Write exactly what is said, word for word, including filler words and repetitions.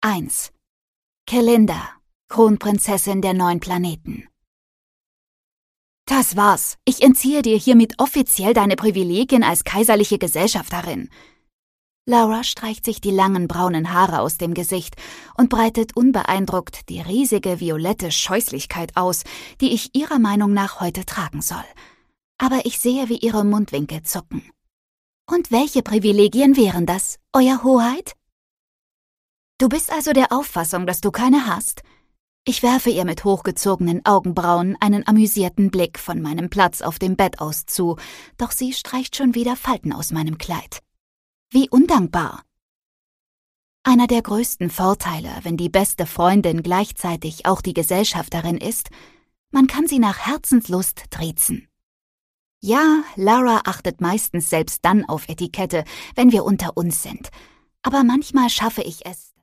eins. Celinda, Kronprinzessin der neun Planeten. Das war's. Ich entziehe dir hiermit offiziell deine Privilegien als kaiserliche Gesellschafterin. Laura streicht sich die langen braunen Haare aus dem Gesicht und breitet unbeeindruckt die riesige violette Scheußlichkeit aus, die ich ihrer Meinung nach heute tragen soll. Aber ich sehe, wie ihre Mundwinkel zucken. Und welche Privilegien wären das, Euer Hoheit? Du bist also der Auffassung, dass du keine hast? Ich werfe ihr mit hochgezogenen Augenbrauen einen amüsierten Blick von meinem Platz auf dem Bett aus zu, doch sie streicht schon wieder Falten aus meinem Kleid. Wie undankbar! Einer der größten Vorteile, wenn die beste Freundin gleichzeitig auch die Gesellschafterin ist, man kann sie nach Herzenslust triezen. Ja, Lara achtet meistens selbst dann auf Etikette, wenn wir unter uns sind, aber manchmal schaffe ich es,